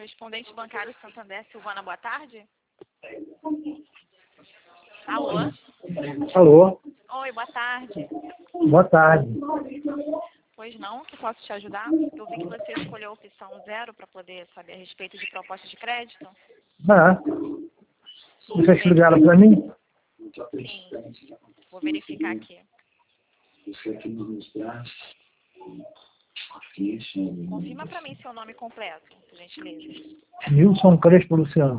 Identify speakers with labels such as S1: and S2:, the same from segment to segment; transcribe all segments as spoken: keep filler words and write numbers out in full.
S1: Correspondente bancário Santander, Silvana, boa tarde. Alô?
S2: Alô?
S1: Oi, boa tarde.
S2: Boa tarde.
S1: Pois não, que posso te ajudar? Eu vi que você escolheu a opção zero para poder saber a respeito de proposta de crédito.
S2: Ah, vocês ligaram para mim?
S1: Sim, vou verificar aqui. Confirma para mim seu nome completo, por gentileza.
S2: Nilson Crespo Luciano.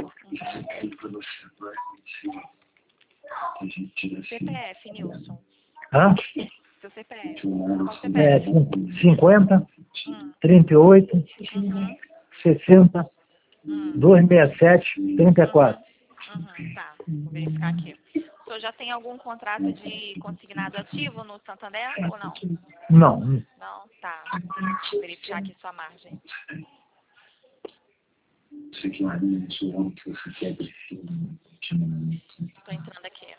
S1: C P F, Nilson.
S2: Hã?
S1: Seu C P F. Qual C P
S2: É,
S1: F?
S2: cinquenta,
S1: Hum.
S2: trinta e oito,
S1: Uhum.
S2: sessenta,
S1: Hum.
S2: duzentos e sessenta e sete, trinta e quatro.
S1: Uhum. Tá, vou verificar aqui. O senhor já tem algum contrato de consignado ativo no Santander ou não?
S2: Não.
S1: Não? Tá. Vou verificar aqui sua margem. Estou entrando aqui.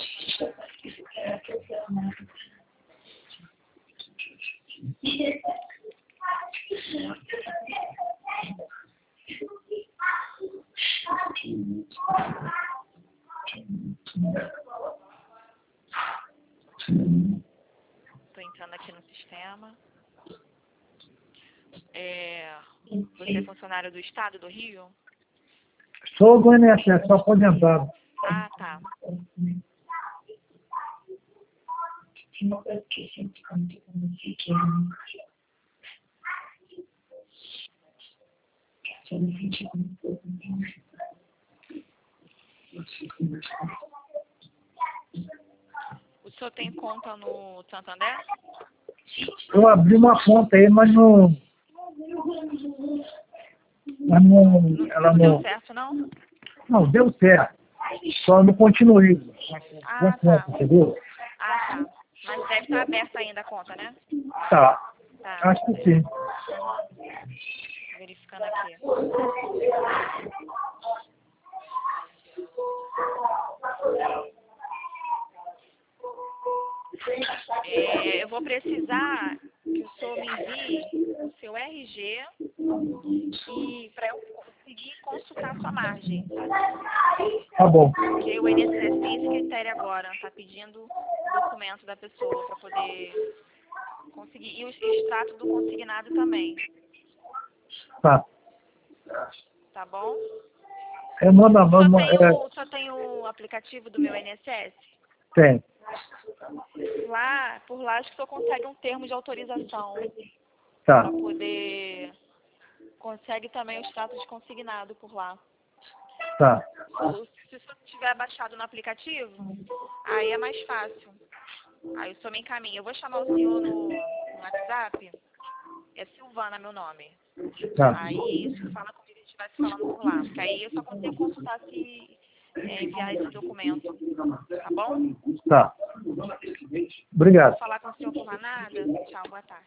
S1: Estou entrando aqui no sistema. É, você é funcionário do Estado do Rio?
S2: Sou do I N S S, sou aposentado.
S1: Ah, tá. O senhor tem conta no Santander?
S2: Eu abri uma conta aí, mas não... Mas não...
S1: Não,
S2: Ela
S1: não deu
S2: não...
S1: certo, não?
S2: Não, deu certo. Só não continuei.
S1: Ah,
S2: Com a
S1: tá.
S2: conta, entendeu?
S1: Ah, tá. Mas deve estar aberta ainda a conta, né?
S2: Tá.
S1: Tá.
S2: Acho que sim.
S1: Verificando aqui. É, eu vou precisar que o senhor me envie o seu R G e para eu conseguir consultar a sua margem.
S2: Tá bom.
S1: Porque o I N S S tem esse critério agora, está pedindo o documento da pessoa para poder conseguir. E o extrato do consignado também.
S2: Tá.
S1: Tá bom?
S2: É, manda,
S1: O senhor
S2: manda,
S1: tem
S2: é,
S1: o, o senhor tem o aplicativo do meu I N S S?
S2: tem.
S1: Lá, por lá, acho que o senhor consegue um termo de autorização
S2: Tá.
S1: para poder... Consegue também o status de consignado por lá.
S2: Tá.
S1: Se o senhor tiver baixado no aplicativo, aí é mais fácil. Aí o senhor me encaminha. Eu vou chamar o senhor no, no WhatsApp. É Silvana meu nome.
S2: Tá.
S1: Aí isso fala comigo, a gente vai se falando por lá. Porque aí eu só consigo consultar se é, enviar esse documento. Tá bom?
S2: Tá. Obrigado.
S1: Vou falar com o senhor por lá nada. Tchau, boa tarde.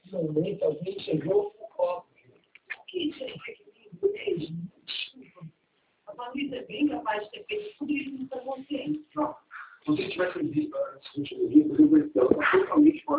S3: A família é bem capaz de ter feito tudo isso no seu consciente. Se você tivesse visto a discutir, eu vou totalmente